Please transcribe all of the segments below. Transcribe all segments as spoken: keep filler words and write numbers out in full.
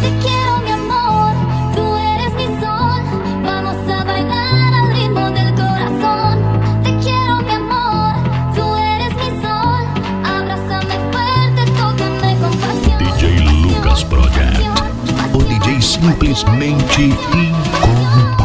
Simplesmente incomparável.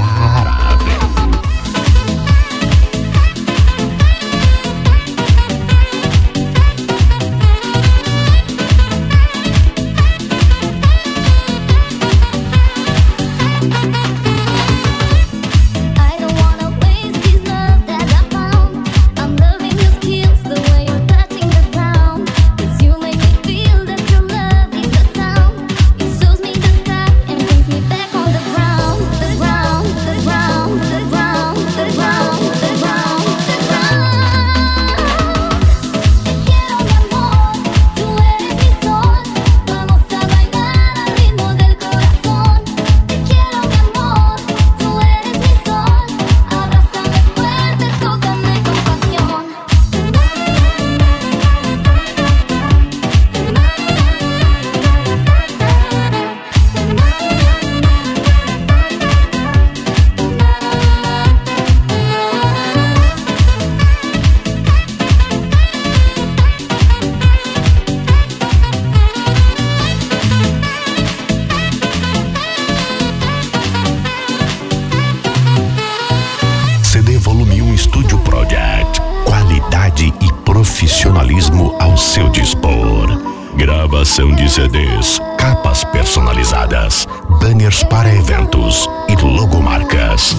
E profissionalismo ao seu dispor. Gravação de C Ds, capas personalizadas, banners para eventos e logomarcas.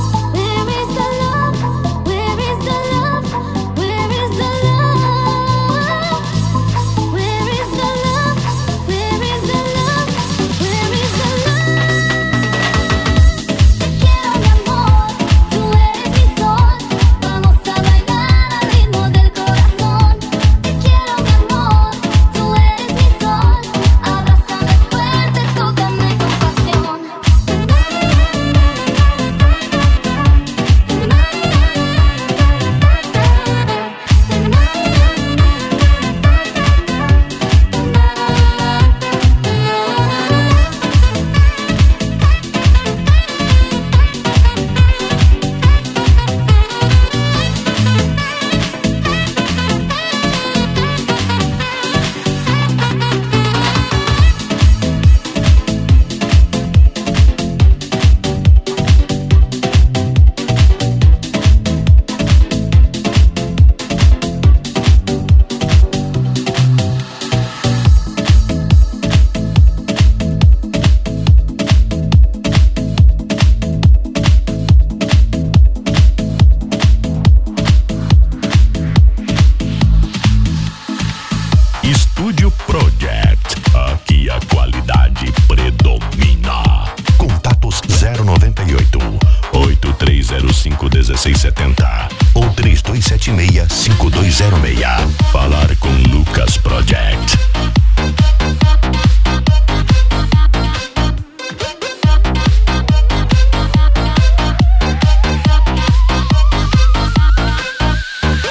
Estúdio Project, aqui a qualidade predomina. Contatos zero noventa e oito, oito três zero cinco, um seis sete zero ou três dois sete seis, cinco dois zero seis.